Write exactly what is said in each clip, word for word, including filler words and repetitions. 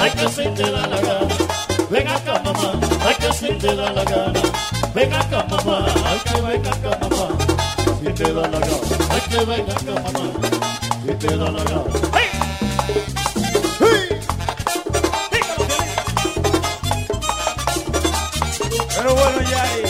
ay que si te da la gana. Ven acá mamá, ay que si te da la gana. Ven acá mamá, ay que ven acá mamá. Si te da la gana, ay que ven acá mamá. Si te da la gana. ¡Hey! ¡Hey! Pero bueno, ya ahí.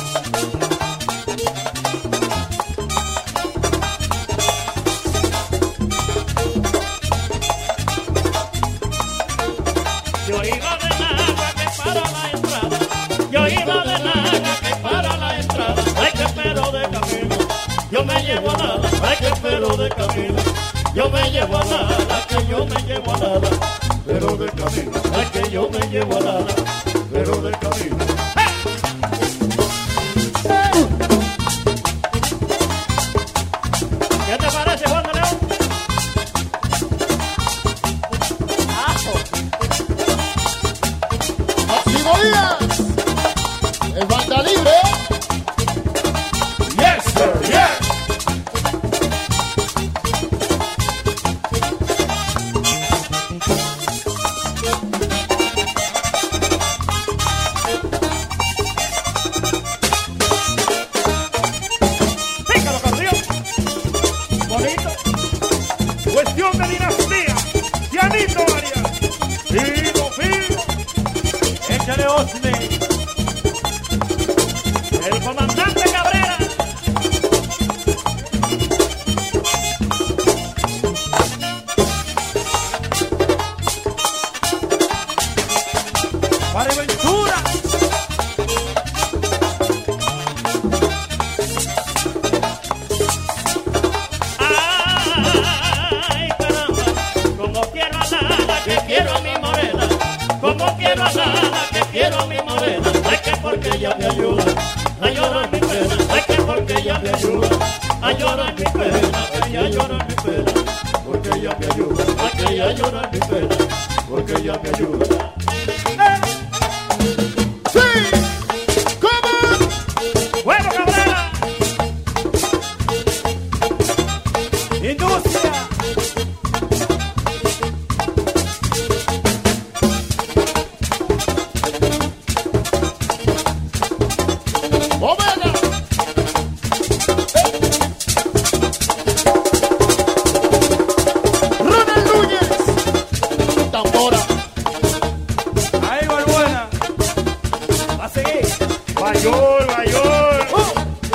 Yo iba de Naga que para la entrada. Yo iba de Naga que para la entrada. Ay que pero de camino. Yo me llevo a nada. Ay que pero de camino. Yo me llevo a nada. Que yo me llevo a nada. Pero de camino. Ay que yo me llevo a nada. Pero de camino. ¿Qué te parece, Juan de León? Máximo Díaz, el banda libre. Yes, sir, yes. Pícalo, campeón. Bonito. Cuestión de dinastía. Yanito Arias. Fino, fino. Échale Osme. El comandante Cabrera. Para Ventura. Ay, caramba, como quiero a Nana, que quiero a mi morena. Como quiero a Nana, que quiero a mi morena. Ay, que porque ella me ayuda a llorar mi pena. Ay, que porque ella me ayuda a llorar mi pena. Que ella llora mi pena, porque ella me ayuda. Ay, que ella llora mi pena, porque ella me ayuda. Sí, ¿cómo? ¡Bueno, Cabrera! Industria. Omega. Ronald Núñez, tambora. Ahí Balbuena. Va a seguir. ¡Mayor, mayor! Oh.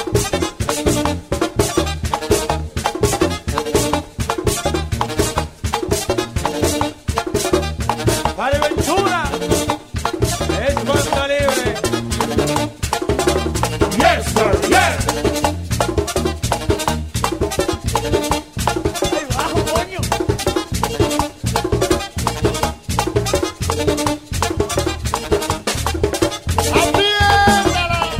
Para Ventura. Es banda libre. ¡Yes, sir, yes! Ahí bajo, coño. Apriétala.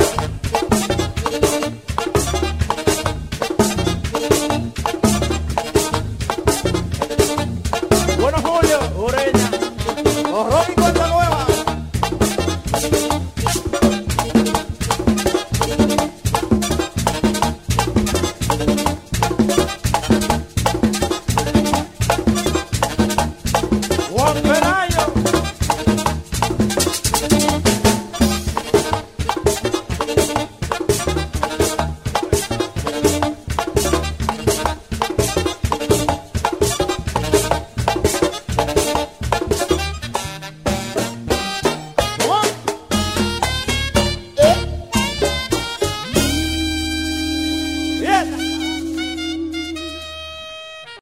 Bueno, Julio. Ureña. Horror y cuenta nueva.